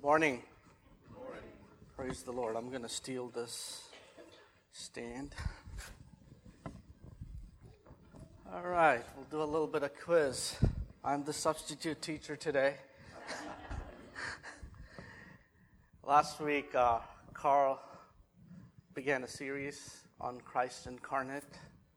Morning. Praise the Lord. I'm going to steal this stand. All right, we'll do a little bit of quiz. I'm the substitute teacher today. Last week, Carl began a series on Christ incarnate,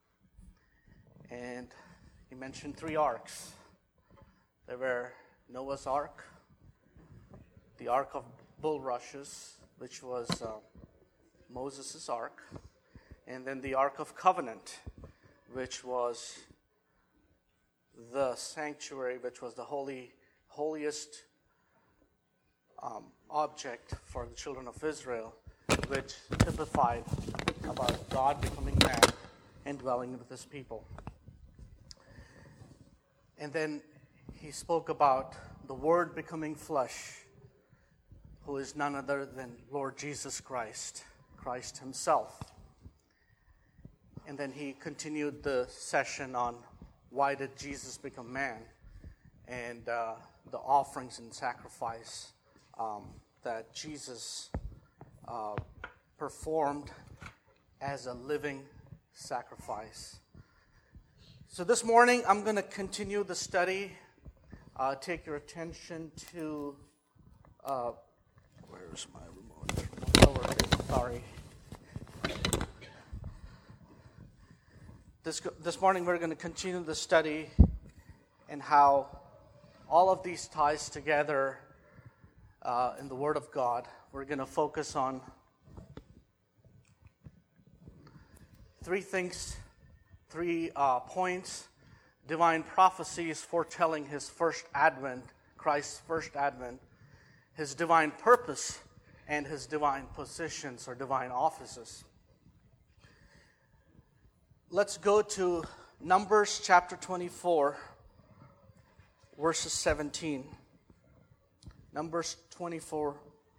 and he mentioned 3 arks. There were Noah's Ark, the Ark of Bulrushes, which was Moses' Ark, and then the Ark of Covenant, which was the sanctuary, which was the holiest object for the children of Israel, which typified about God becoming man and dwelling with his people. And then he spoke about the Word becoming flesh, who is none other than Lord Jesus Christ, Christ himself. And then he continued the session on why did Jesus become man, and the offerings and sacrifice that Jesus performed as a living sacrifice. So this morning I'm going to continue the study. Take your attention to where's my remote? Over here. Sorry. This morning we're going to continue the study and how all of these ties together in the Word of God. We're going to focus on 3 things, 3 points. Divine prophecies foretelling his first advent, Christ's first advent, his divine purpose, and his divine positions or divine offices. Let's go to Numbers chapter 24, verses 17. Numbers 24.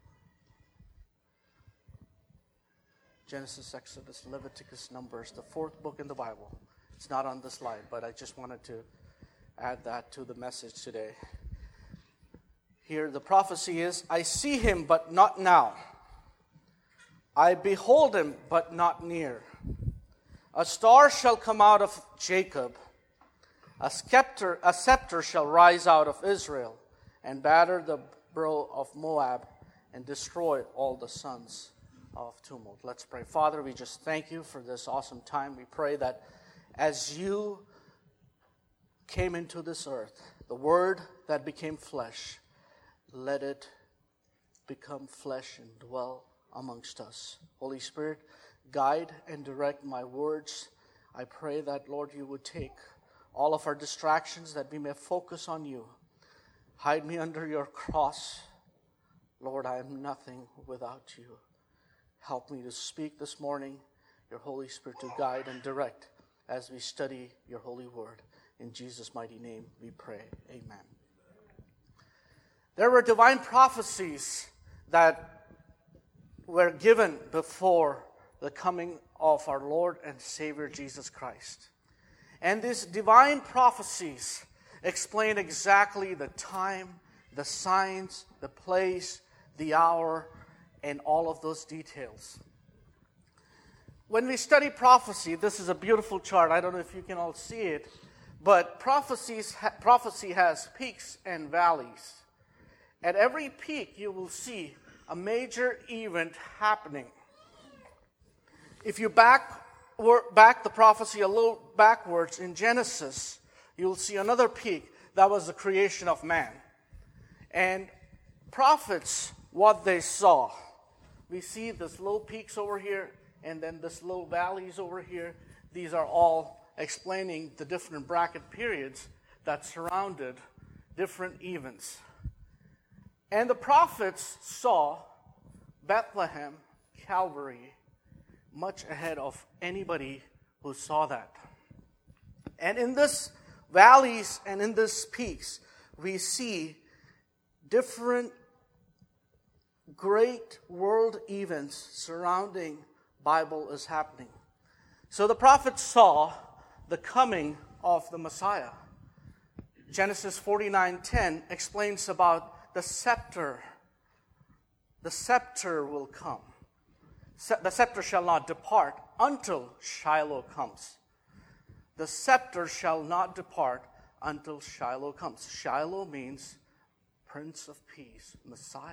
Genesis, Exodus, Leviticus, Numbers, the 4th book in the Bible. It's not on the slide, but I just wanted to add that to the message today. Here the prophecy is, I see him, but not now. I behold him, but not near. A star shall come out of Jacob. A scepter shall rise out of Israel, and batter the brow of Moab, and destroy all the sons of tumult. Let's pray. Father, we just thank you for this awesome time. We pray that as you came into this earth, the Word that became flesh, let it become flesh and dwell amongst us. Holy Spirit, guide and direct my words. I pray that, Lord, you would take all of our distractions, that we may focus on you. Hide me under your cross. Lord, I am nothing without you. Help me to speak this morning, your Holy Spirit to guide and direct as we study your holy word. In Jesus' mighty name we pray. Amen. There were divine prophecies that were given before the coming of our Lord and Savior Jesus Christ. And these divine prophecies explain exactly the time, the signs, the place, the hour, and all of those details. When we study prophecy, this is a beautiful chart. I don't know if you can all see it, but prophecy has peaks and valleys. At every peak, you will see a major event happening. If you back the prophecy a little backwards in Genesis, you'll see another peak. That was the creation of man. And prophets, what they saw. We see this low peaks over here, and then this low valleys over here. These are all explaining the different bracket periods that surrounded different events. And the prophets saw Bethlehem, Calvary, much ahead of anybody who saw that. And in this valleys and in this peaks, we see different great world events surrounding Bible is happening. So the prophets saw the coming of the Messiah. Genesis 49:10 explains about the scepter the scepter will come. The scepter shall not depart until Shiloh comes. The scepter shall not depart until Shiloh comes. Shiloh means Prince of Peace, Messiah.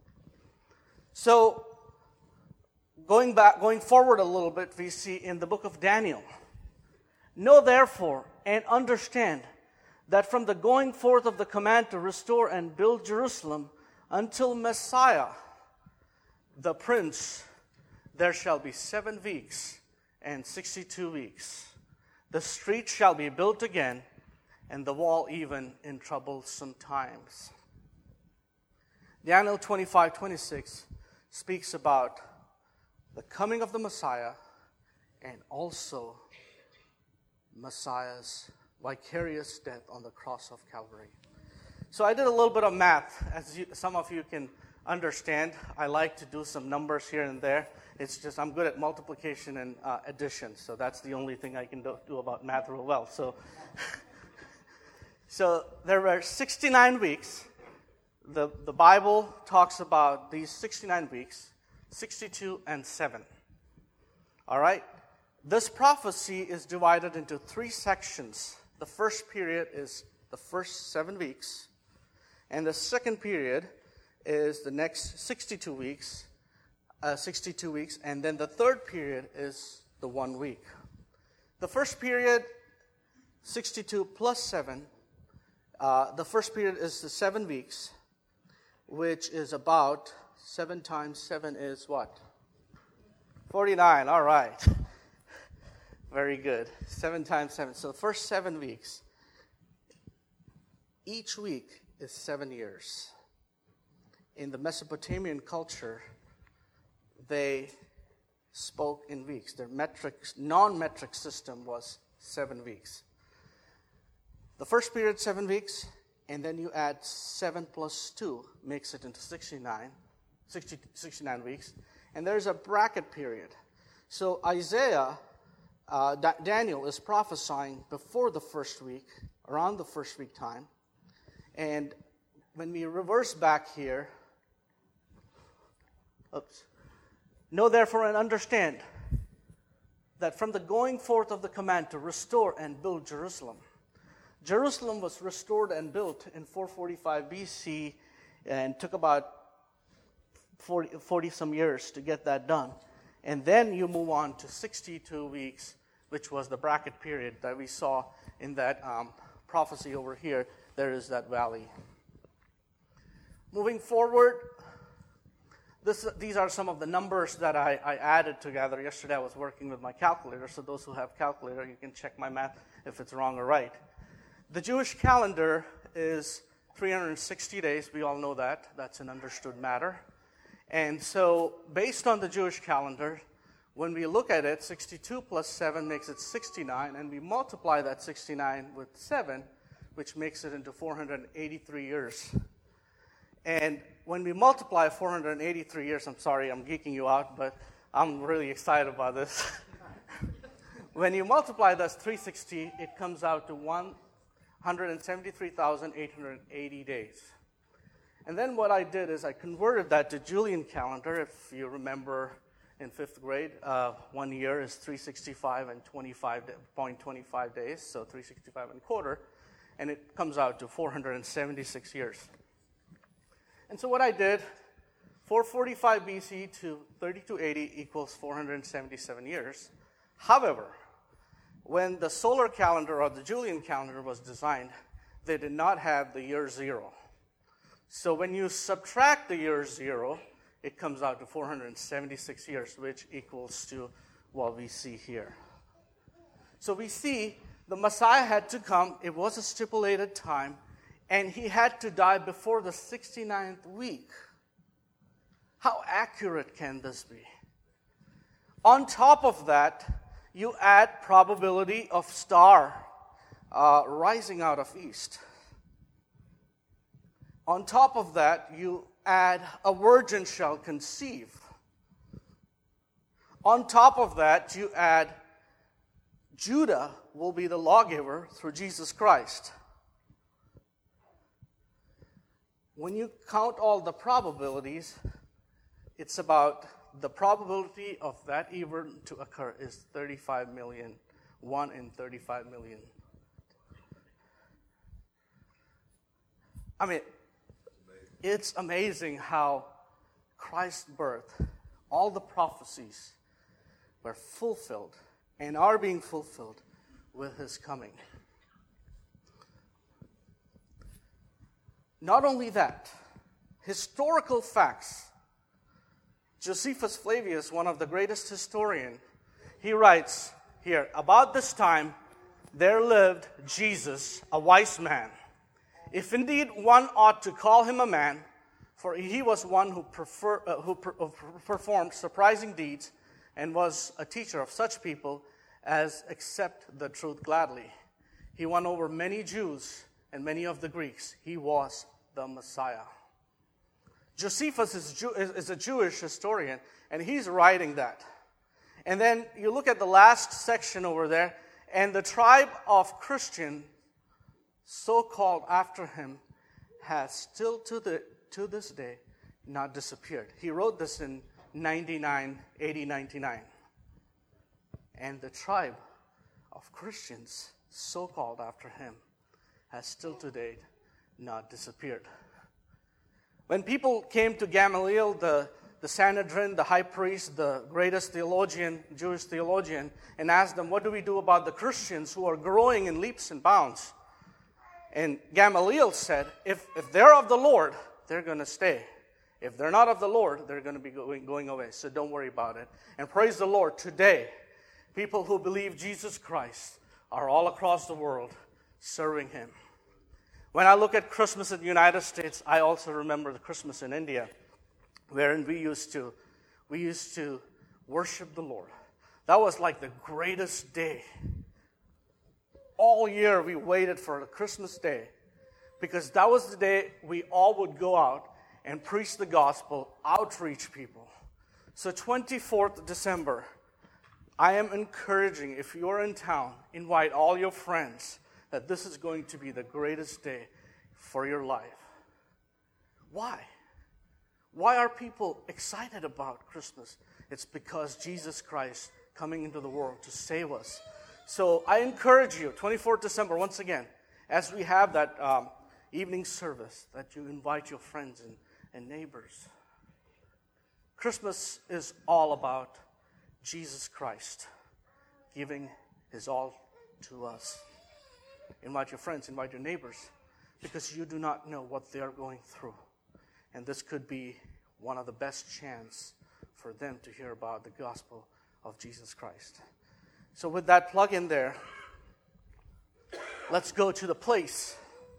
So, going forward a little bit, we see in the book of Daniel, know therefore and understand that from the going forth of the command to restore and build Jerusalem until Messiah, the Prince, there shall be 7 weeks and 62 weeks. The street shall be built again, and the wall even in troublesome times. Daniel 25:26 speaks about the coming of the Messiah and also Messiah's vicarious death on the cross of Calvary. So I did a little bit of math, as some of you can understand. I like to do some numbers here and there. It's just I'm good at multiplication and addition, so that's the only thing I can do about math real well. So there were 69 weeks. The Bible talks about these 69 weeks, 62 and 7. All right? This prophecy is divided into 3 sections. The first period is the first 7 weeks, and the second period is the next 62 weeks, and then the third period is the 1 week. The first period, 62 plus 7, the first period is the 7 weeks, which is about 7 times 7 is what? 49, all right. Very good. 7 times 7. So the first 7 weeks, each week is 7 years. In the Mesopotamian culture, they spoke in weeks. Their non-metric system was 7 weeks. The first period, 7 weeks, and then you add 7 plus 2, makes it into 69 weeks. And there's a bracket period. So Daniel is prophesying before the first week, around the first week time. And when we reverse back here, know therefore and understand that from the going forth of the command to restore and build Jerusalem. Jerusalem was restored and built in 445 BC and took about 40 some years to get that done. And then you move on to 62 weeks, which was the bracket period that we saw in that prophecy over here. There is that valley. Moving forward, these are some of the numbers that I added together. Yesterday I was working with my calculator, so those who have calculator, you can check my math if it's wrong or right. The Jewish calendar is 360 days. We all know that. That's an understood matter. And so based on the Jewish calendar, when we look at it, 62 plus 7 makes it 69, and we multiply that 69 with 7, which makes it into 483 years. And when we multiply 483 years, I'm sorry, I'm geeking you out, but I'm really excited about this. When you multiply that 360, it comes out to 173,880 days. And then what I did is I converted that to Julian calendar. If you remember in 5th grade, 1 year is 365 and 25.25 days, so 365 and a quarter, and it comes out to 476 years. And so what I did, 445 BC to 3280 equals 477 years. However, when the solar calendar or the Julian calendar was designed, they did not have the year 0. So when you subtract the year 0, it comes out to 476 years, which equals to what we see here. So we see the Messiah had to come. It was a stipulated time, and he had to die before the 69th week. How accurate can this be? On top of that, you add probability of star rising out of east. On top of that, you add a virgin shall conceive. On top of that, you add Judah will be the lawgiver through Jesus Christ. When you count all the probabilities, it's about the probability of that event to occur is 35 million, 1 in 35 million. I mean, it's amazing how Christ's birth, all the prophecies were fulfilled and are being fulfilled with his coming. Not only that, historical facts. Josephus Flavius, one of the greatest historians, he writes here, about this time there lived Jesus, a wise man. If indeed one ought to call him a man, for he was one who performed surprising deeds and was a teacher of such people as accept the truth gladly. He won over many Jews and many of the Greeks. He was the Messiah. Josephus is a Jewish historian, and he's writing that. And then you look at the last section over there, and the tribe of Christian, so called after him, has still to this day not disappeared. He wrote this in 99. And the tribe of Christians, so called after him, has still to date not disappeared. When people came to Gamaliel, the Sanhedrin, the high priest, the greatest theologian, Jewish theologian, and asked them, what do we do about the Christians who are growing in leaps and bounds? And Gamaliel said, if they're of the Lord, they're going to stay. If they're not of the Lord, they're going to be going away. So don't worry about it. And praise the Lord, today, people who believe Jesus Christ are all across the world serving him. When I look at Christmas in the United States, I also remember the Christmas in India, wherein we used to worship the Lord. That was like the greatest day. All year we waited for the Christmas day, because that was the day we all would go out and preach the gospel, outreach people. So 24th December, I am encouraging, if you're in town, invite all your friends, that this is going to be the greatest day for your life. Why? Why are people excited about Christmas? It's because Jesus Christ coming into the world to save us. So I encourage you, 24th December, once again, as we have that evening service, that you invite your friends and neighbors. Christmas is all about Jesus Christ giving his all to us. Invite your friends, invite your neighbors, because you do not know what they are going through. And this could be one of the best chances for them to hear about the gospel of Jesus Christ. So with that plug in there, let's go to the place.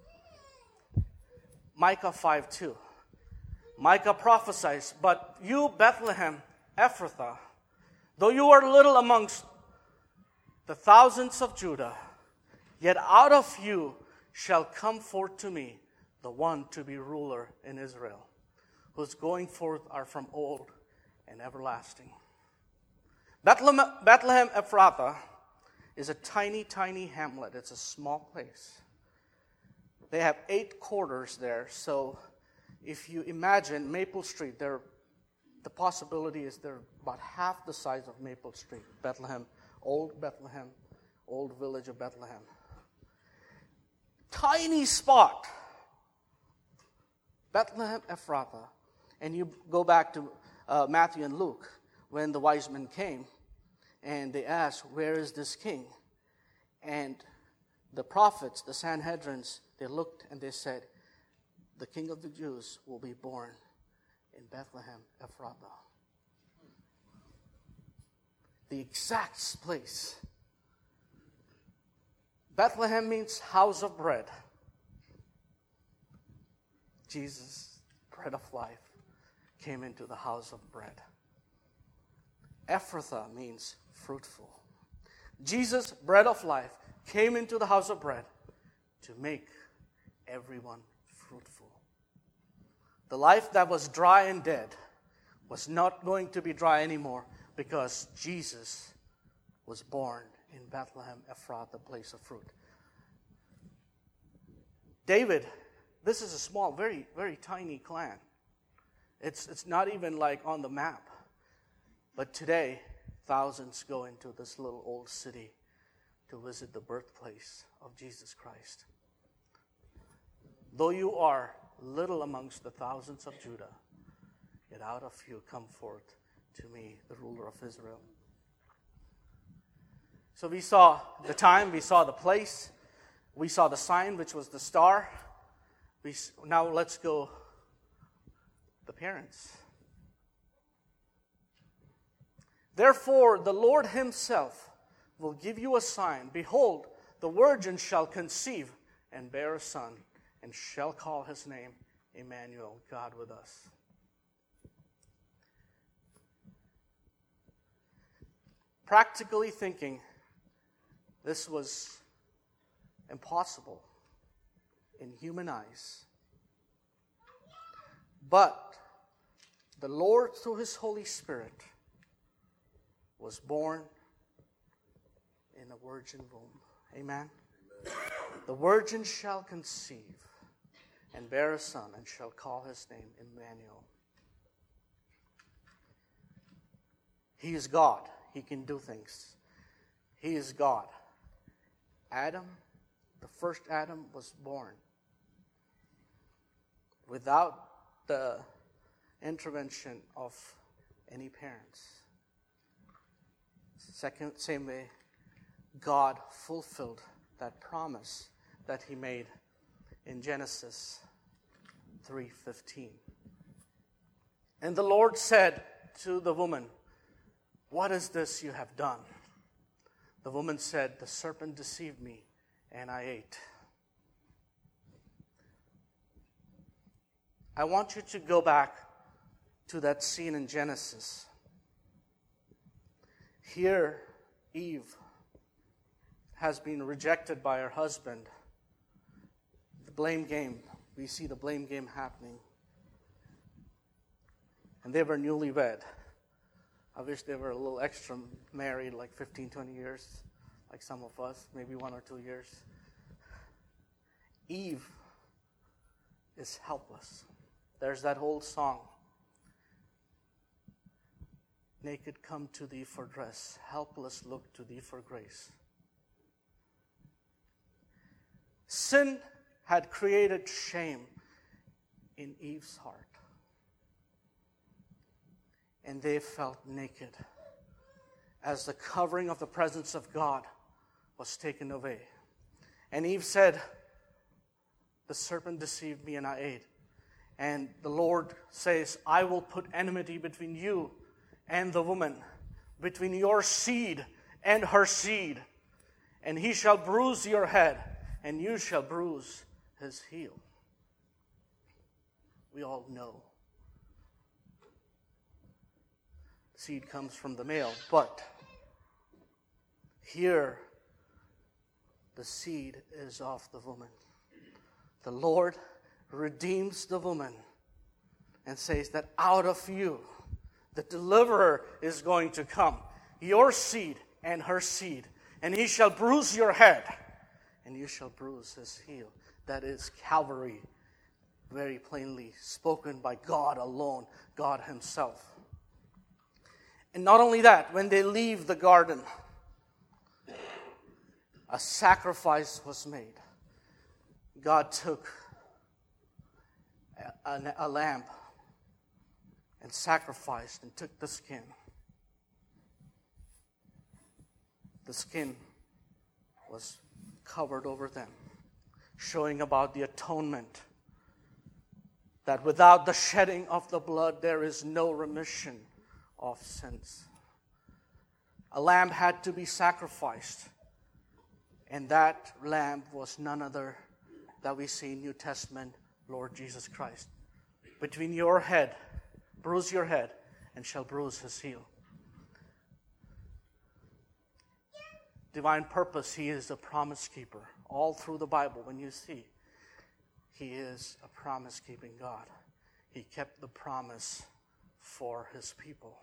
Micah 5:2. Micah prophesies, but you, Bethlehem, Ephrathah, though you are little amongst the thousands of Judah, yet out of you shall come forth to me the one to be ruler in Israel, whose going forth are from old and everlasting. Bethlehem Ephrathah is a tiny, tiny hamlet. It's a small place. They have 8 quarters there, so if you imagine Maple Street, the possibility is they're about half the size of Maple Street, Bethlehem, old village of Bethlehem. Tiny spot, Bethlehem Ephrathah. And you go back to Matthew and Luke, when the wise men came, and they asked, where is this king? And the prophets, the Sanhedrins, they looked and they said, the king of the Jews will be born in Bethlehem Ephrathah. The exact place. Bethlehem means house of bread. Jesus, bread of life, came into the house of bread. Ephrathah means fruitful. Jesus, bread of life, came into the house of bread to make everyone fruitful. The life that was dry and dead was not going to be dry anymore, because Jesus was born in Bethlehem Ephrathah, place of fruit. David, this is a small, very, very tiny clan. It's not even like on the map. But today, thousands go into this little old city to visit the birthplace of Jesus Christ. Though you are little amongst the thousands of Judah, yet out of you come forth to me, the ruler of Israel. So we saw the time, we saw the place, we saw the sign, which was the star. Now let's go the parents. Therefore, the Lord himself will give you a sign. Behold, the virgin shall conceive and bear a son, and shall call his name Emmanuel, God with us. Practically thinking, this was impossible in human eyes. But the Lord, through his Holy Spirit, was born in a virgin womb. Amen? The virgin shall conceive and bear a son, and shall call his name Emmanuel. He is God. He can do things. He is God. Adam, the first Adam, was born without the intervention of any parents. Same way, God fulfilled that promise that he made in Genesis 3:15. And the Lord said to the woman, "What is this you have done?" The woman said, "The serpent deceived me, and I ate." I want you to go back to that scene in Genesis. Here, Eve has been rejected by her husband. The blame game, we see the blame game happening. And they were newlywed. I wish they were a little extra married, like 15, 20 years, like some of us, maybe 1 or 2 years. Eve is helpless. There's that whole song. Naked come to thee for dress, helpless look to thee for grace. Sin had created shame in Eve's heart. And they felt naked as the covering of the presence of God was taken away. And Eve said, "The serpent deceived me and I ate." And the Lord says, "I will put enmity between you and the woman, between your seed and her seed. And he shall bruise your head, and you shall bruise his heel." We all know seed comes from the male, but here the seed is of the woman. The Lord redeems the woman and says that out of you the deliverer is going to come, your seed and her seed, and he shall bruise your head, and you shall bruise his heel. That is Calvary, very plainly spoken by God alone, God himself. And not only that, when they leave the garden, a sacrifice was made. God took a lamb and sacrificed and took the skin. The skin was covered over them, showing about the atonement, that without the shedding of the blood, there is no remission of sins. A lamb had to be sacrificed, and that lamb was none other that we see in New Testament, Lord Jesus Christ. Between your head, bruise your head, and shall bruise his heel. Divine purpose, he is a promise keeper. All through the Bible, when you see, he is a promise-keeping God. He kept the promise for his people.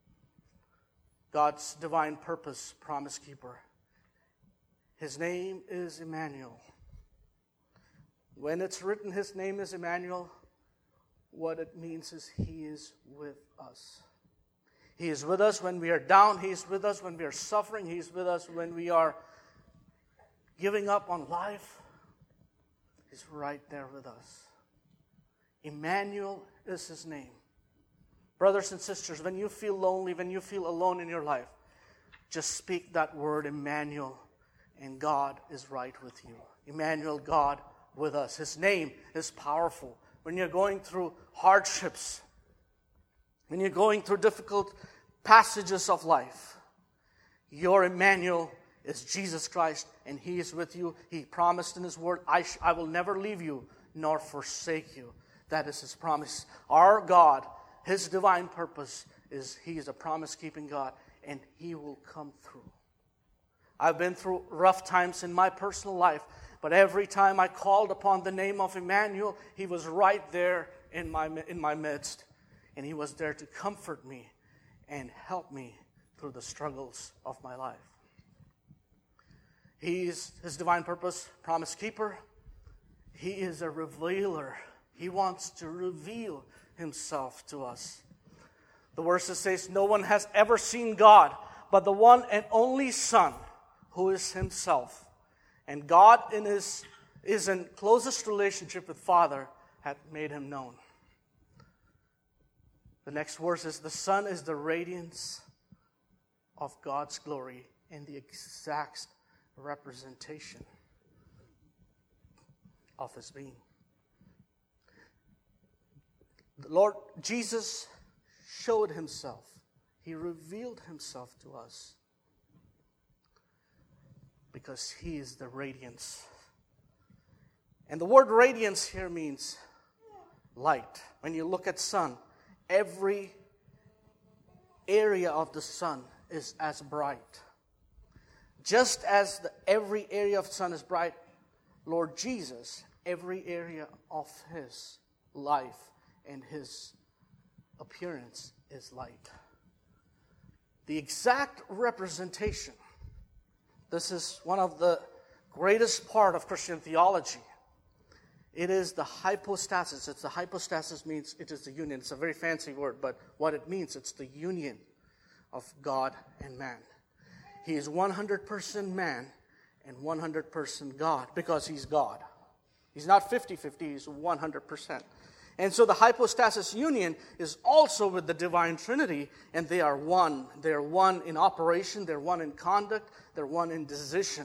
God's divine purpose, promise keeper. His name is Emmanuel. When it's written his name is Emmanuel, what it means is He is with us. He is with us when we are down. He is with us when we are suffering. He is with us when we are giving up on life. He's right there with us. Emmanuel is His name. Brothers and sisters, when you feel lonely, when you feel alone in your life, just speak that word, Emmanuel, and God is right with you. Emmanuel, God with us. His name is powerful. When you're going through hardships, when you're going through difficult passages of life, your Emmanuel is Jesus Christ, and He is with you. He promised in His word, I will never leave you nor forsake you. That is His promise. Our God, His divine purpose is He is a promise-keeping God, and He will come through. I've been through rough times in my personal life, but every time I called upon the name of Emmanuel, He was right there in my midst. And He was there to comfort me and help me through the struggles of my life. He is His divine purpose, promise keeper. He is a revealer. He wants to reveal Himself to us. The verse says, no one has ever seen God, but the one and only Son, who is Himself. And God is in closest relationship with Father, hath made Him known. The next verse is, the Son is the radiance of God's glory and the exact representation of His being. The Lord Jesus showed Himself. He revealed Himself to us because He is the radiance. And the word radiance here means light. When you look at sun, every area of the sun is as bright. Just as every area of the sun is bright, Lord Jesus, every area of His life and His appearance is light. The exact representation. This is one of the greatest part of Christian theology. It is the hypostasis. It's the hypostasis means it is the union. It's a very fancy word, but what it means, it's the union of God and man. He is 100% man and 100% God because He's God. He's not 50-50, He's 100%. And so the hypostasis union is also with the divine Trinity, and they are one. They're one in operation, they're one in conduct, they're one in decision.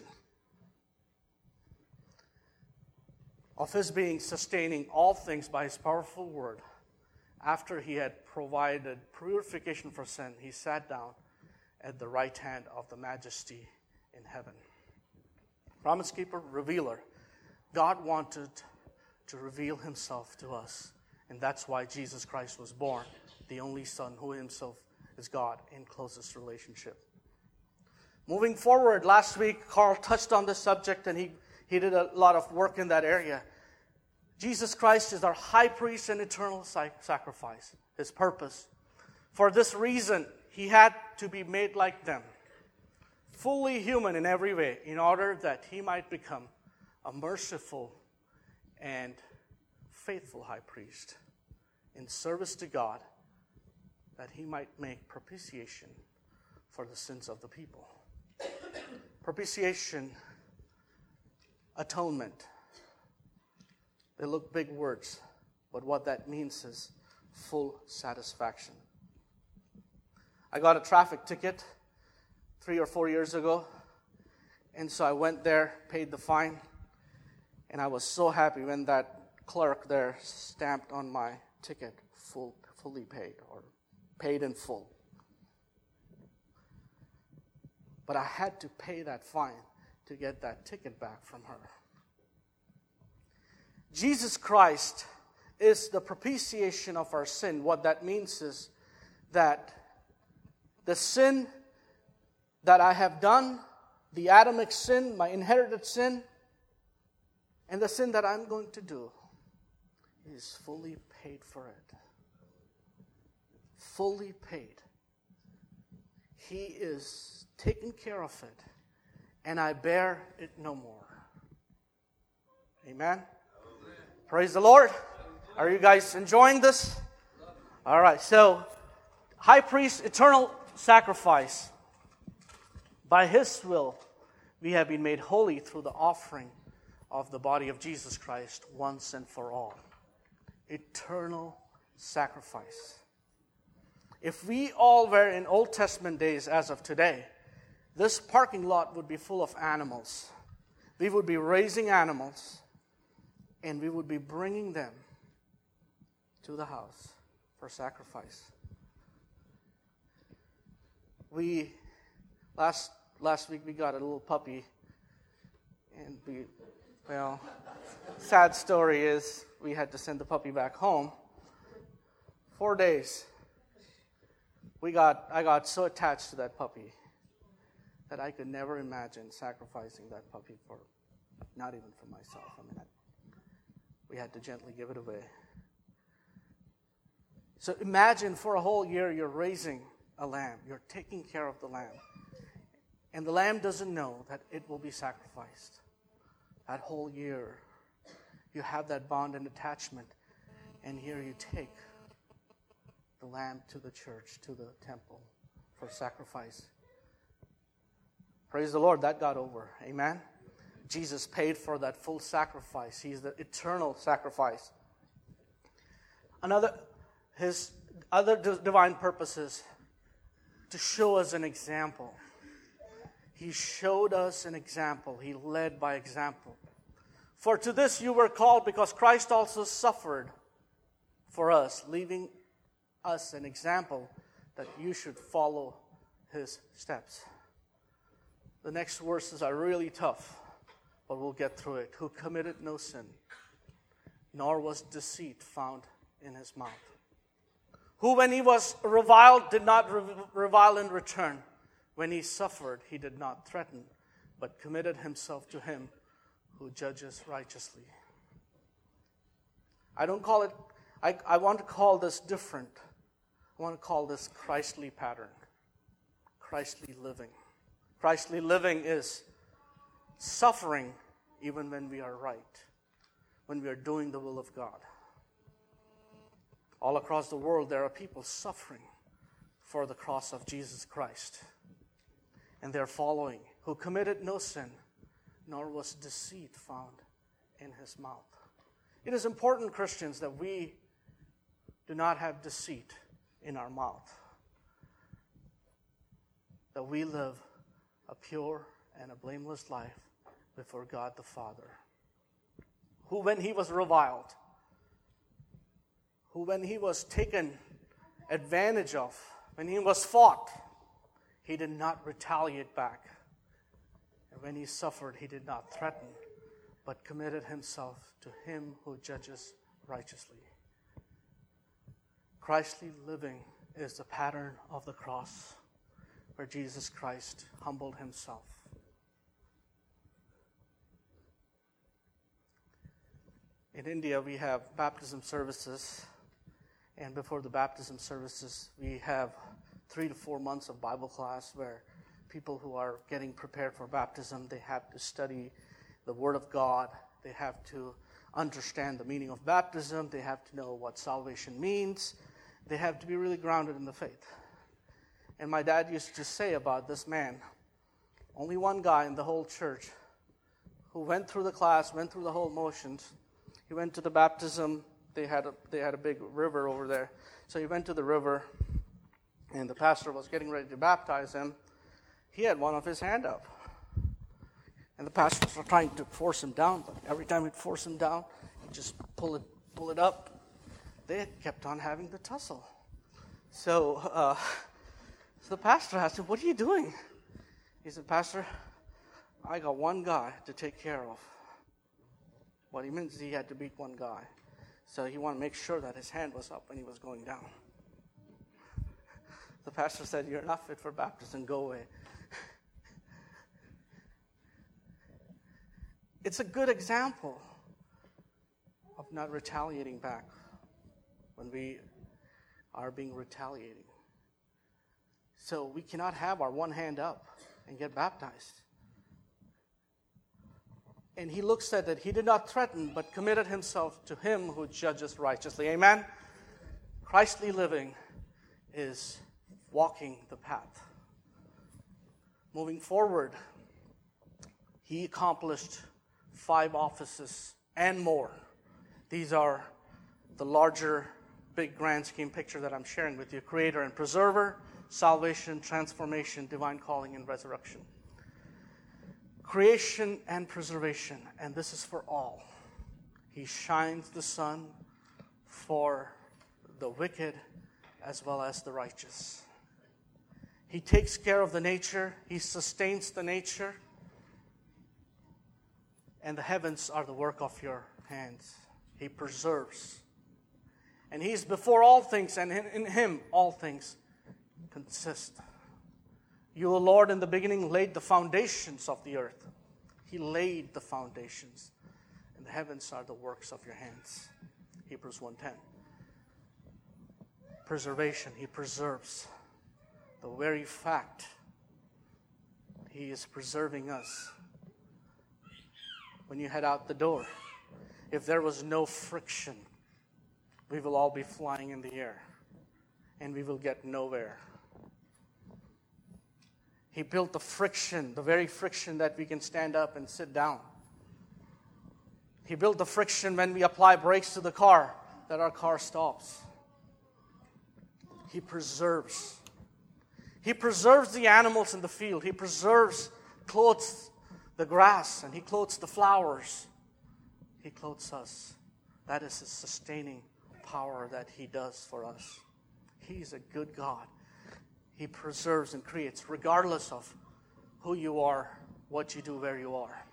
Of His being sustaining all things by His powerful word. After He had provided purification for sin, He sat down at the right hand of the Majesty in heaven. Promise keeper, revealer. God wanted to reveal Himself to us. And that's why Jesus Christ was born, the only Son who Himself is God in closest relationship. Moving forward, last week Carl touched on this subject and he did a lot of work in that area. Jesus Christ is our high priest and eternal sacrifice, His purpose. For this reason, He had to be made like them, fully human in every way, in order that He might become a merciful and faithful high priest in service to God, that He might make propitiation for the sins of the people. Propitiation, atonement. They look big words, but what that means is full satisfaction. I got a traffic ticket 3 or 4 years ago, and so I went there, paid the fine, and I was so happy when that clerk there stamped on my ticket, fully paid, or paid in full. But I had to pay that fine to get that ticket back from her. Jesus Christ is the propitiation of our sin. What that means is that the sin that I have done, the Adamic sin, my inherited sin, and the sin that I'm going to do, is fully paid for it. Fully paid. He is taking care of it, and I bear it no more. Amen? Praise the Lord. Are you guys enjoying this? All right, so high priest, eternal sacrifice. By his will, we have been made holy through the offering of the body of Jesus Christ once and for all. Eternal sacrifice. If we all were in Old Testament days as of today, this parking lot would be full of animals. We would be raising animals, and we would be bringing them to the house for sacrifice. Last week we got a little puppy, and sad story is we had to send the puppy back home. 4 days. I got so attached to that puppy that I could never imagine sacrificing that puppy for, not even for myself. We had to gently give it away. So imagine for a whole year you're raising a lamb. You're taking care of the lamb. And the lamb doesn't know that it will be sacrificed. That whole year, you have that bond and attachment. And here you take the lamb to the church, to the temple for sacrifice. Praise the Lord, that got over. Amen? Jesus paid for that full sacrifice. He's the eternal sacrifice. His other divine purposes to show us an example. He showed us an example. He led by example. For to this you were called, because Christ also suffered for us, leaving us an example that you should follow his steps. The next verses are really tough, but we'll get through it. Who committed no sin, nor was deceit found in his mouth. Who, when he was reviled, did not revile in return. When he suffered, he did not threaten, but committed himself to him who judges righteously. I want to call this different. I want to call this Christly pattern. Christly living. Christly living is suffering even when we are right, when we are doing the will of God. All across the world, there are people suffering for the cross of Jesus Christ. And they're following, who committed no sin, nor was deceit found in his mouth. It is important, Christians, that we do not have deceit in our mouth. That we live a pure and a blameless life before God the Father. Who, when he was reviled, who, when he was taken advantage of, when he was fought, he did not retaliate back. And when he suffered, he did not threaten, but committed himself to him who judges righteously. Christly living is the pattern of the cross, where Jesus Christ humbled himself. In India, we have baptism services, and before the baptism services, we have 3 to 4 months of Bible class where people who are getting prepared for baptism, they have to study the Word of God. They have to understand the meaning of baptism. They have to know what salvation means. They have to be really grounded in the faith. And my dad used to say about this man, only one guy in the whole church who went through the class, went through the whole motions. He went to the baptism. They had a big river over there. So he went to the river, and the pastor was getting ready to baptize him. He had one of his hand up. And the pastor was trying to force him down, but every time he'd force him down, he'd just pull it up. They kept on having the tussle. So the pastor asked him, "What are you doing?" He said, "Pastor, I got one guy to take care of." What he meant is he had to beat one guy. So he wanted to make sure that his hand was up when he was going down. The pastor said, "You're not fit for baptism, go away." It's a good example of not retaliating back when we are being retaliating. So we cannot have our one hand up and get baptized. And he looks at it. He did not threaten, but committed himself to him who judges righteously. Amen? Christly living is walking the path. Moving forward, he accomplished 5 offices and more. These are the larger, big, grand scheme picture that I'm sharing with you. Creator and preserver, salvation, transformation, divine calling, and resurrection. Creation and preservation, and this is for all. He shines the sun for the wicked as well as the righteous. He takes care of the nature. He sustains the nature. And the heavens are the work of your hands. He preserves. And He's before all things, and in Him all things consist. You, O Lord, in the beginning laid the foundations of the earth. He laid the foundations. And the heavens are the works of your hands. Hebrews 1:10. Preservation. He preserves. The very fact He is preserving us. When you head out the door, if there was no friction, we will all be flying in the air. And we will get nowhere. He built the friction, the very friction that we can stand up and sit down. He built the friction when we apply brakes to the car, that our car stops. He preserves. He preserves the animals in the field. He clothes the grass, and He clothes the flowers. He clothes us. That is His sustaining power that He does for us. He's a good God. He preserves and creates regardless of who you are, what you do, where you are.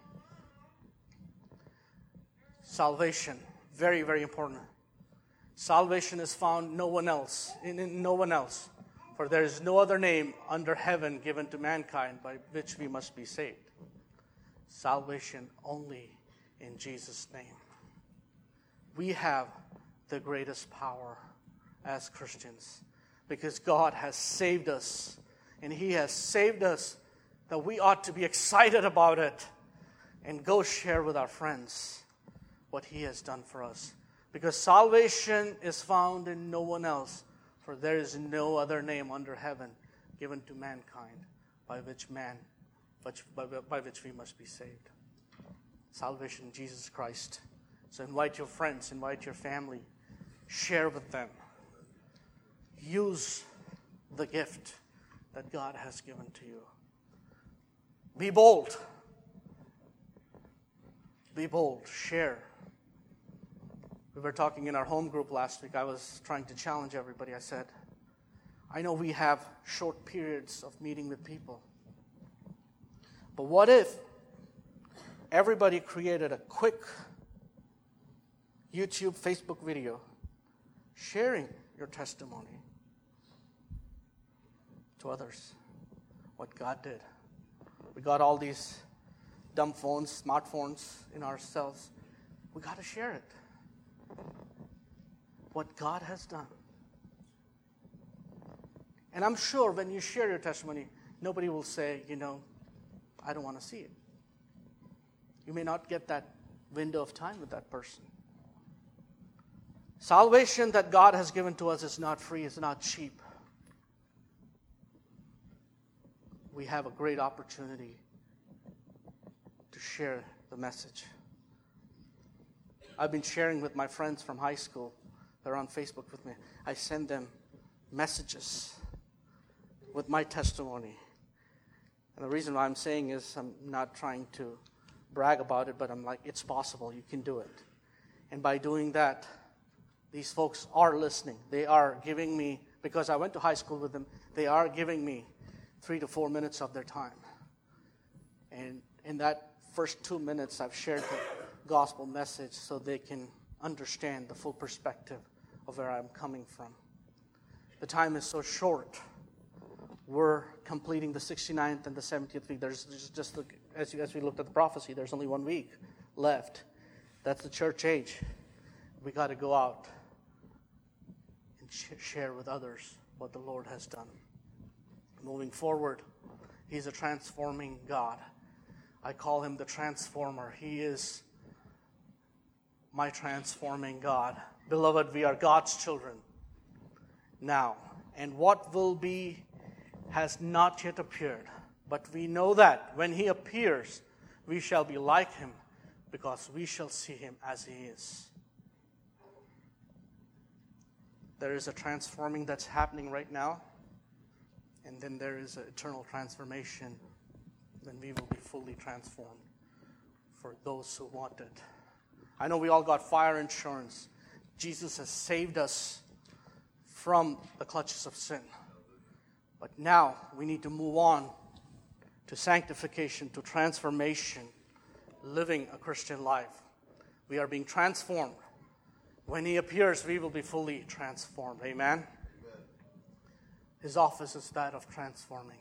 Salvation, very, very important. Salvation is found in no one else. For there is no other name under heaven given to mankind by which we must be saved. Salvation only in Jesus' name. We have the greatest power as Christians because God has saved us. And He has saved us that we ought to be excited about it and go share with our friends what He has done for us. Because salvation is found in no one else. For there is no other name under heaven given to mankind by which we must be saved. Salvation in Jesus Christ. So invite your friends, invite your family, share with them. Use the gift that God has given to you. Be bold. Be bold. Share. We were talking in our home group last week. I was trying to challenge everybody. I said, I know we have short periods of meeting with people. But what if everybody created a quick YouTube, Facebook video sharing your testimony to others, what God did? We got all these dumb phones, smartphones in ourselves. We got to share it. What God has done. And I'm sure when you share your testimony, nobody will say, I don't want to see it. You may not get that window of time with that person. Salvation that God has given to us is not free, it's not cheap. We have a great opportunity to share the message. I've been sharing with my friends from high school. They're on Facebook with me. I send them messages with my testimony. And the reason why I'm saying is I'm not trying to brag about it, but I'm like, it's possible. You can do it. And by doing that, these folks are listening. They are giving me, because I went to high school with them, they are giving me 3 to 4 minutes of their time. And in that first 2 minutes, I've shared the gospel message so they can understand the full perspective of where I'm coming from. The time is so short. We're completing the 69th and the 70th week. There's just as we looked at the prophecy, there's only 1 week left. That's the church age. We got to go out and share with others what the Lord has done. Moving forward, He's a transforming God. I call him the transformer. He is my transforming God. Beloved, we are God's children now. And what will be has not yet appeared. But we know that when he appears, we shall be like him, because we shall see him as he is. There is a transforming that's happening right now. And then there is an eternal transformation when we will be fully transformed for those who want it. I know we all got fire insurance. Jesus has saved us from the clutches of sin. But now we need to move on to sanctification, to transformation, living a Christian life. We are being transformed. When he appears, we will be fully transformed. Amen? His office is that of transforming.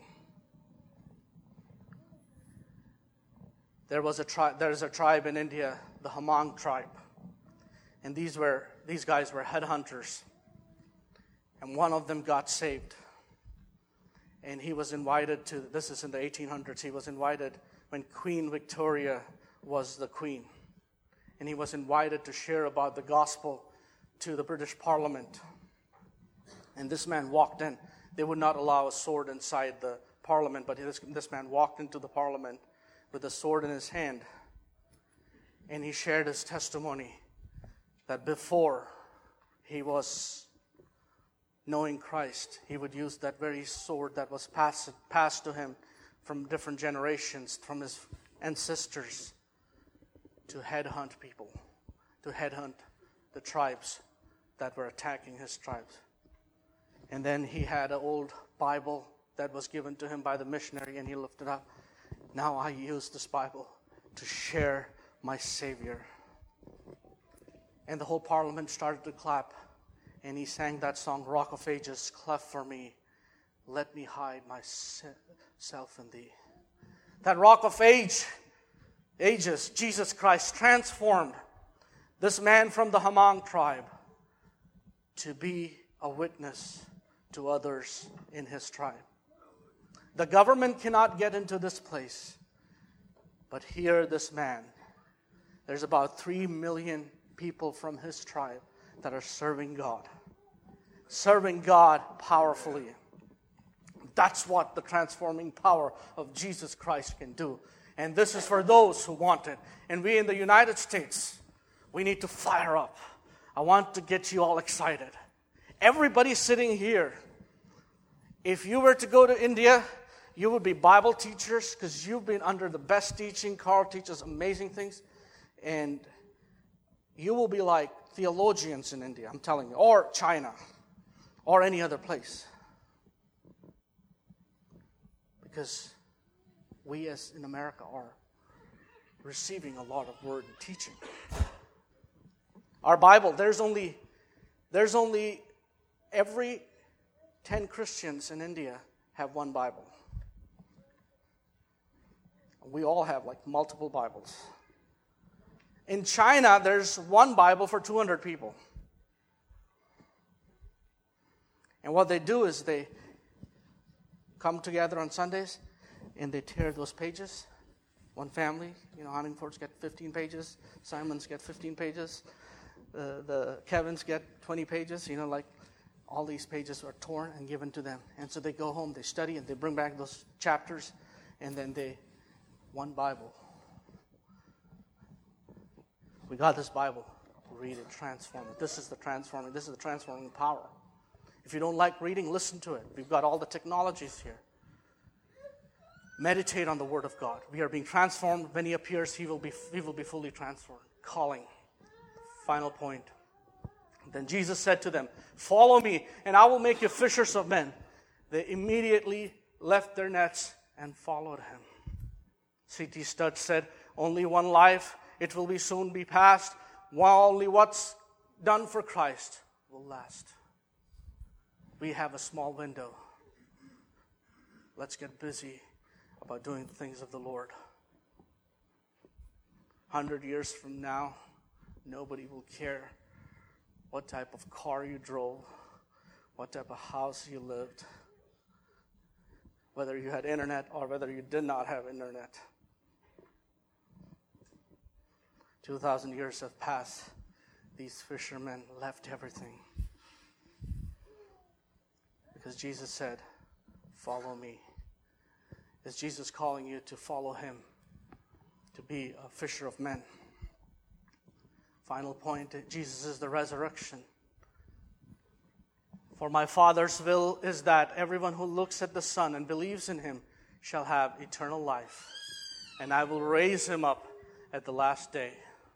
There is a tribe in India, the Hmong tribe. And these guys were headhunters. And one of them got saved. And he was invited to, this is in the 1800s, he was invited when Queen Victoria was the queen. And he was invited to share about the gospel to the British Parliament. And this man walked in. They would not allow a sword inside the Parliament, but this man walked into the Parliament with a sword in his hand. And he shared his testimony that before he was knowing Christ, he would use that very sword that was passed to him from different generations, from his ancestors, to headhunt people, to headhunt the tribes that were attacking his tribes. And then he had an old Bible that was given to him by the missionary, and he lifted up. Now I use this Bible to share my Savior. And the whole Parliament started to clap. And he sang that song, Rock of Ages, cleft for me. Let me hide myself in thee. That Rock of Ages, Jesus Christ, transformed this man from the Hmong tribe to be a witness to others in his tribe. The government cannot get into this place. But here, this man, there's about 3 million people from his tribe that are serving God powerfully. That's what the transforming power of Jesus Christ can do. And this is for those who want it. And we in the United States, we need to fire up. I want to get you all excited. Everybody sitting here, if you were to go to India, you would be Bible teachers because you've been under the best teaching. Carl teaches amazing things. And you will be like theologians in India, I'm telling you, or China, or any other place. Because we as in America are receiving a lot of word and teaching. Our Bible, there's only every 10 Christians in India have one Bible. We all have like multiple Bibles. In China, there's one Bible for 200 people. And what they do is they come together on Sundays and they tear those pages. One family, Honningford's get 15 pages, Simon's get 15 pages, the Kevins get 20 pages, like all these pages are torn and given to them. And so they go home, they study, and they bring back those chapters, and then one Bible. We got this Bible. Read it, transform it. This is the transforming power. If you don't like reading, listen to it. We've got all the technologies here. Meditate on the Word of God. We are being transformed. When He appears, we will be fully transformed. Calling. Final point. Then Jesus said to them, "Follow me, and I will make you fishers of men." They immediately left their nets and followed Him. C.T. Studd said, "Only one life. It will soon be past, while only what's done for Christ will last." We have a small window. Let's get busy about doing the things of the Lord. 100 years from now, nobody will care what type of car you drove, what type of house you lived, whether you had internet or whether you did not have internet. 2,000 years have passed. These fishermen left everything. Because Jesus said, follow me. Is Jesus calling you to follow him, to be a fisher of men? Final point, Jesus is the resurrection. For my Father's will is that everyone who looks at the Son and believes in him shall have eternal life, and I will raise him up at the last day.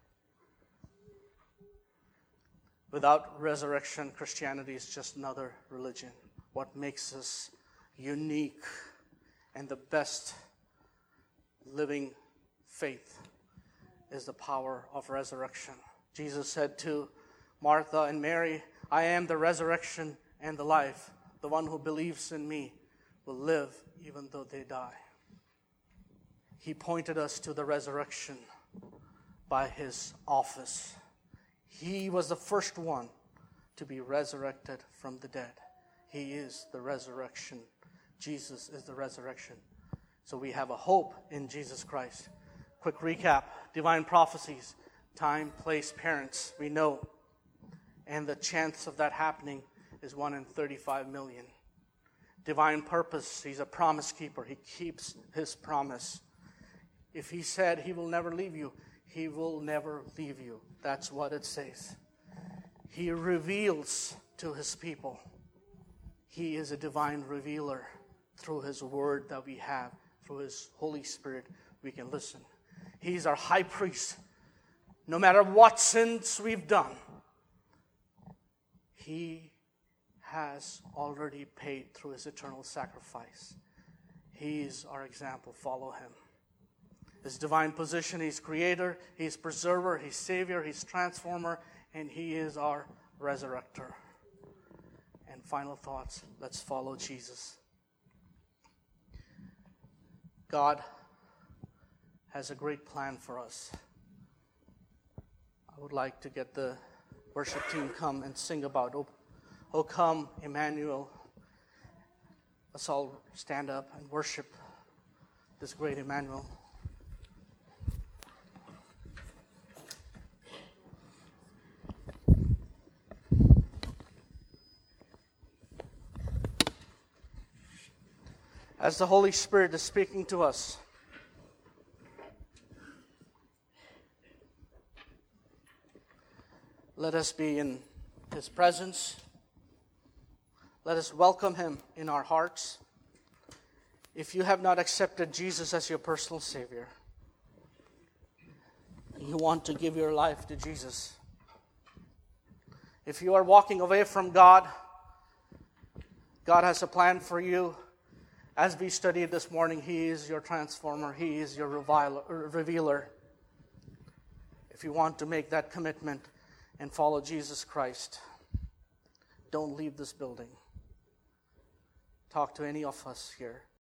Without resurrection, Christianity is just another religion. What makes us unique and the best living faith is the power of resurrection. Jesus said to Martha and Mary, I am the resurrection and the life. The one who believes in me will live even though they die. He pointed us to the resurrection by his office. He was the first one to be resurrected from the dead. He is the resurrection. Jesus is the resurrection. So we have a hope in Jesus Christ. Quick recap. Divine prophecies. Time, place, parents. We know. And the chance of that happening is 1 in 35 million. Divine purpose. He's a promise keeper. He keeps his promise. If he said he will never leave you, he will never leave you. That's what it says. He reveals to his people. He is a divine revealer. Through his word that we have, through his Holy Spirit, we can listen. He's our high priest. No matter what sins we've done, he has already paid through his eternal sacrifice. He's our example. Follow him. His divine position, he's creator, he's preserver, he's savior, he's transformer, and he is our resurrector. And final thoughts, let's follow Jesus. God has a great plan for us. I would like to get the worship team come and sing about, O come, Emmanuel. Let's all stand up and worship this great Emmanuel. As the Holy Spirit is speaking to us, let us be in his presence. Let us welcome him in our hearts. If you have not accepted Jesus as your personal Savior, and you want to give your life to Jesus, if you are walking away from God, God has a plan for you. As we studied this morning, he is your transformer. He is your revealer. If you want to make that commitment and follow Jesus Christ, don't leave this building. Talk to any of us here.